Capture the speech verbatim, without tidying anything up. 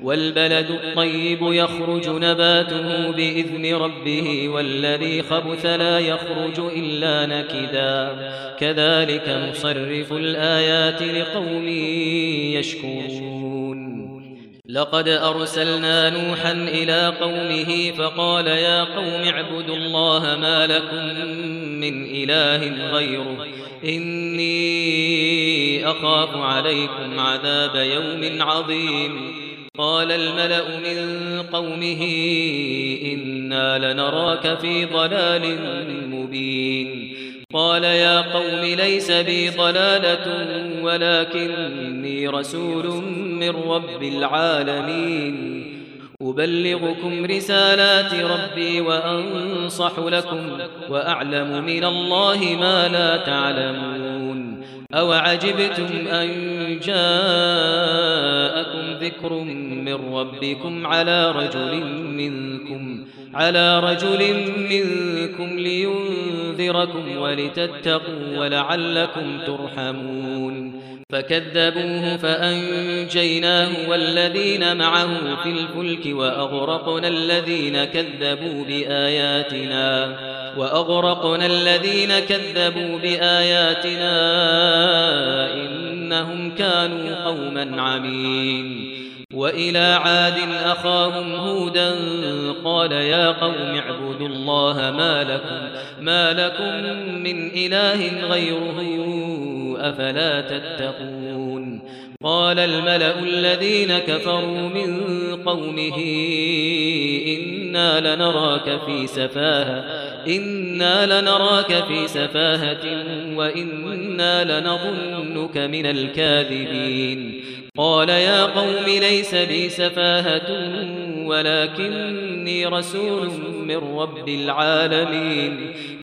والبلد الطيب يخرج نباته بإذن ربه والذي خبث لا يخرج إلا نكدا كذلك نصرف الآيات لقوم يشكرون لقد أرسلنا نوحا إلى قومه فقال يا قوم اعبدوا الله ما لكم من إله غيره إني أخاف عليكم عذاب يوم عظيم قال الملأ من قومه إنا لنراك في ضلال مبين قال يا قوم ليس بي ضلالة ولكني رسول من رب العالمين أبلغكم رسالات ربي وأنصح لكم وأعلم من الله ما لا تعلمون أوعجبتم أن جاءكم ذكر من ربكم على رجل منكم على رجل منكم لينذركم ولتتقوا ولعلكم ترحمون فكذبوه فأنجيناه والذين معه في الفلك وأغرقنا الذين كذبوا بآياتنا وأغرقنا الذين كذبوا بآياتنا إنهم كانوا قوما عمين وإلى عاد أخاهم هودا قال يا قوم اعبدوا الله ما لكم ما لكم من إله غيره أفلا تتقون قال الملأ الذين كفروا من قومه إنا لنراك في سفاهة إنا لنراك في سفاهة وإنا لنظنك من الكاذبين قال يا قوم ليس بي سفاهة ولكني رسول من رب العالمين